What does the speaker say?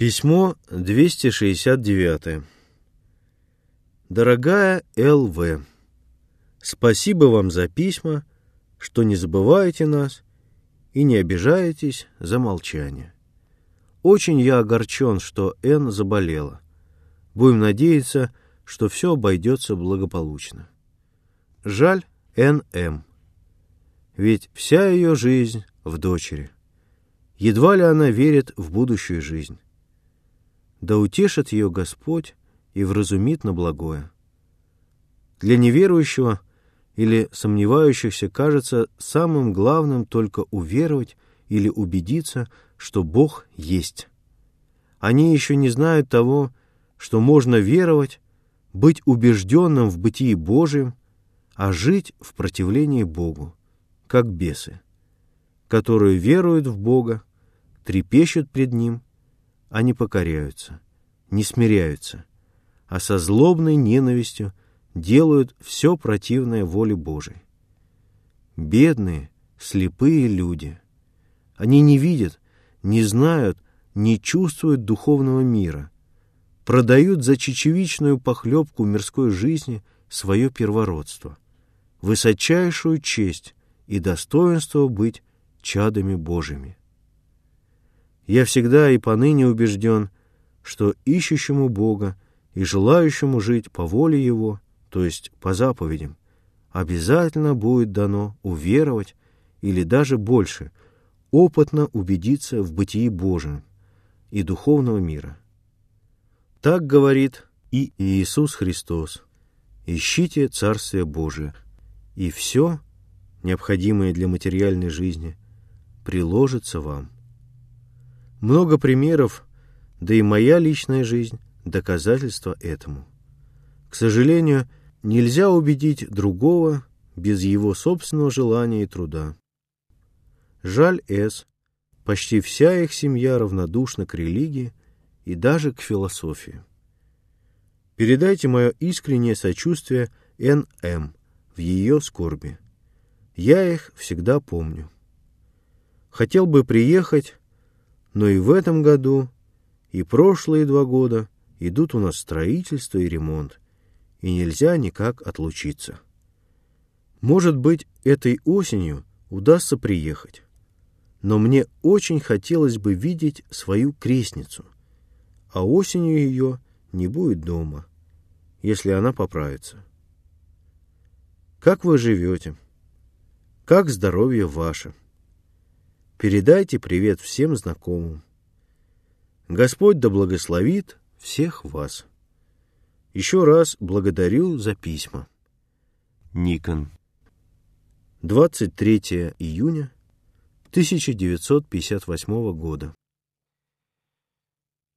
Письмо 269. Дорогая Л.В., спасибо вам за письма, что не забываете нас и не обижаетесь за молчание. Очень я огорчен, что Н. заболела. Будем надеяться, что все обойдется благополучно. Жаль Н.М., ведь вся ее жизнь в дочери. Едва ли она верит в будущую жизнь. Да утешит ее Господь и вразумит на благое. Для неверующего или сомневающихся кажется самым главным только уверовать или убедиться, что Бог есть. Они еще не знают того, что можно веровать, быть убежденным в бытии Божьем, а жить в противлении Богу, как бесы, которые веруют в Бога, трепещут пред Ним, а не покоряются, не смиряются, а со злобной ненавистью делают все противное воле Божией. Бедные, слепые люди. Они не видят, не знают, не чувствуют духовного мира, продают за чечевичную похлебку мирской жизни свое первородство, высочайшую честь и достоинство быть чадами Божьими. Я всегда и поныне убежден, что ищущему Бога и желающему жить по воле Его, то есть по заповедям, обязательно будет дано уверовать или даже больше, опытно убедиться в бытии Божьем и духовного мира. Так говорит и Иисус Христос: «Ищите Царствие Божие, и все, необходимое для материальной жизни, приложится вам». Много примеров, да и моя личная жизнь – доказательство этому. К сожалению, нельзя убедить другого без его собственного желания и труда. Жаль С. Почти вся их семья равнодушна к религии и даже к философии. Передайте мое искреннее сочувствие Н.М. в ее скорби. Я их всегда помню. Хотел бы приехать, но и в этом году, и прошлые 2 года идут у нас строительство и ремонт, и нельзя никак отлучиться. Может быть, этой осенью удастся приехать, но мне очень хотелось бы видеть свою крестницу, а осенью ее не будет дома, если она поправится. Как вы живете? Как здоровье ваше? Передайте привет всем знакомым. Господь да благословит всех вас. Еще раз благодарю за письма. Никон. 23 июня 1958 года.